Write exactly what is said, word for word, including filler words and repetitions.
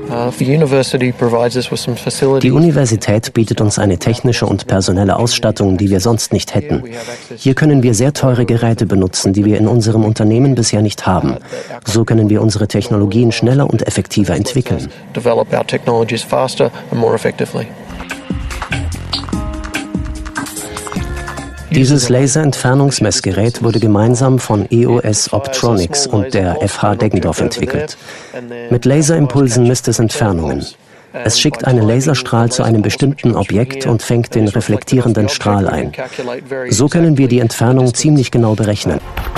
Die Universität bietet uns eine technische und personelle Ausstattung, die wir sonst nicht hätten. Hier können wir sehr teure Geräte benutzen, die wir in unserem Unternehmen bisher nicht haben. So können wir unsere Technologien schneller und effektiver entwickeln. Dieses Laserentfernungsmessgerät wurde gemeinsam von E O S Optronics und der F H Deggendorf entwickelt. Mit Laserimpulsen misst es Entfernungen. Es schickt einen Laserstrahl zu einem bestimmten Objekt und fängt den reflektierenden Strahl ein. So können wir die Entfernung ziemlich genau berechnen.